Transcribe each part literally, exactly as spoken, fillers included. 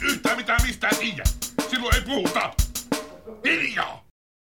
yhtään mitään mistään tiedä. Silloin ei puhuta. Hiljaa!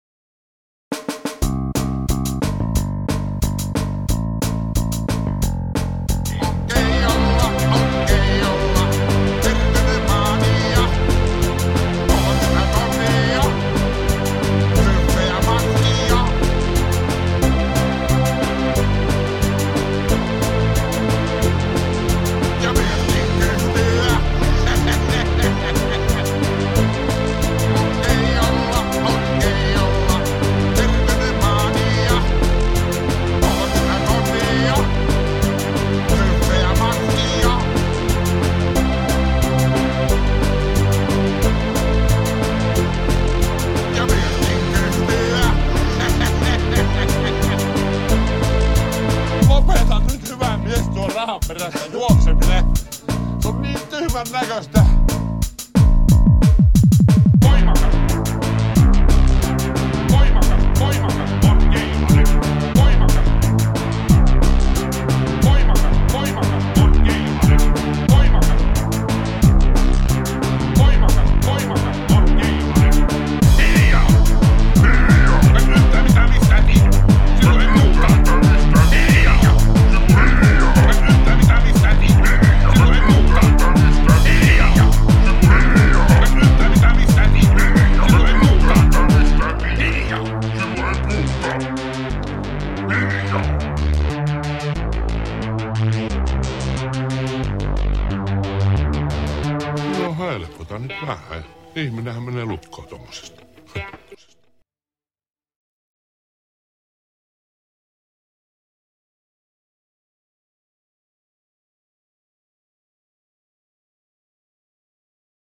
Rahan perässä juokseminen. Se on niin tyhmän näköistä. Voimakas! Voimakas! Voimakas on keihane! Voimakas! Voimakas! Voimakas on keihane! Voimakas! Voimakas! Voimakas on keihane! Hiljaa! Hiljaa! En yhtään mitään mistään tiedä. Silloin ei puhuta. Hiljaa! No helpota nyt vähän. Ihminenhän menee lukkoon tommosesta.